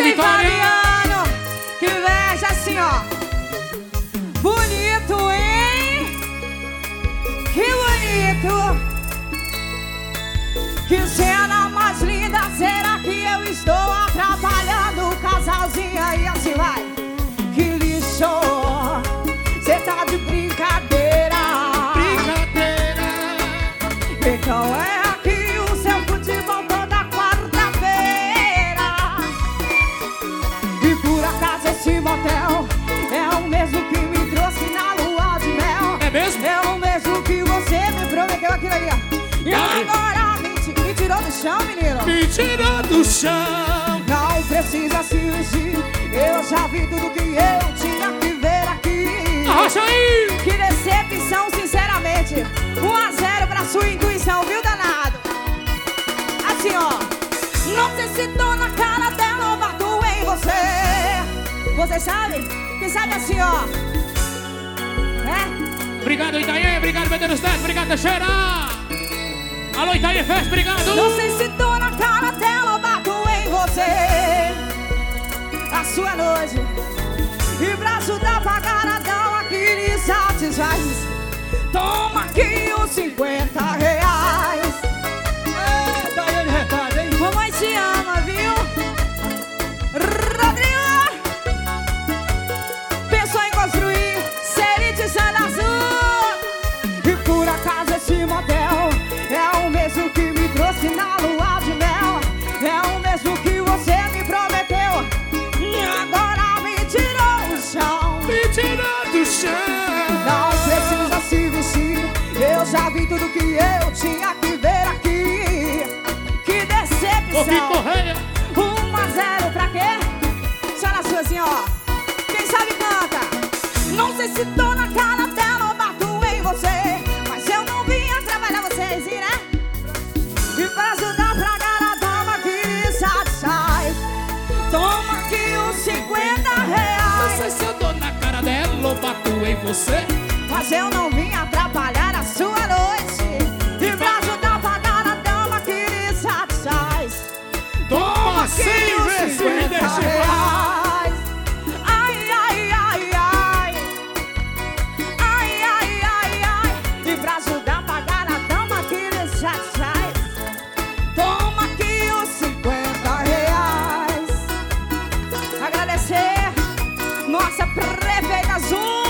de Vitória. Fabiano, que veja assim, ó. Bonito, hein? Que bonito. Que cena mais linda. Será que eu estou atrapalhando o casalzinho? Aí assim vai. Que lixo. Cê tá de brincadeira. Brincadeira. Então é aqui o seu futebol toda quarta-feira. E por acaso esse motel é o mesmo que me trouxe na lua de mel. É mesmo? É o mesmo que você me prometeu aquilo ali, ó. E agora me tirou do chão, menino. Me tirou do chão. Não precisa se vestir. Eu já vi tudo que eu tinha que ver aqui. Arrocha aí. Que decepção, sinceramente. 1-0 pra sua intuição, viu, danado? Assim, ó. Não sei se tô na cara dela ou bato em você. Você sabe? Quem sabe assim, ó. É? Obrigado, Itaí. Obrigado, Medeiros Neto. Obrigado, Teixeira. Alô, Itaí Fest. Obrigado. Não sei se tô na cara dela ou bato em você. A sua noite. E pra ajudar pra pagar aqui lhe satisfaz. Toma aqui os 50 reais. É, Daiane Retardo, hein? Mamãe te ama, viu? Rodrigo pensou em construir Serite Santa Azul. E por acaso esse motel é o mesmo que me trouxe na lua de mel. É o mesmo que você me prometeu. E agora me tirou do chão. Me tirou do chão. Não precisa se vestir. Eu já vi tudo que eu tinha que ver aqui. Que decepção. Ouvi Correia. 1-0 pra quê? Só na sua assim, ó. Quem sabe canta. Não sei se tô na cara dela ou bato em você. Mas eu não vim trabalhar vocês, né? E pra ajudar pra cara dama que satisfaz. Toma aqui os 50 Não reais. sei se eu tô na cara dela ou bato em você. Mas eu não vim atrapalhar a sua noite. E pra ajudar a pagar a dama que lhe satisfaz. Toma aqui sem os ver se me 50 deixa em paz. reais. Ai, ai, ai, ai. Ai, ai, ai, ai. E pra ajudar a pagar a dama que lhe satisfaz. Toma aqui os 50 reais. Agradecer nossa prefeita Zumba.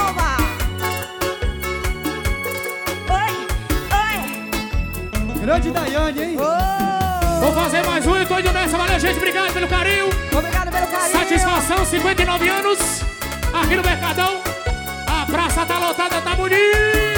Grande Daiane, hein? Vou fazer mais um e tô indo nessa. Valeu, gente. Obrigado pelo carinho. Obrigado pelo carinho. Satisfação, 59 anos. Aqui no Mercadão. A praça tá lotada, tá bonita.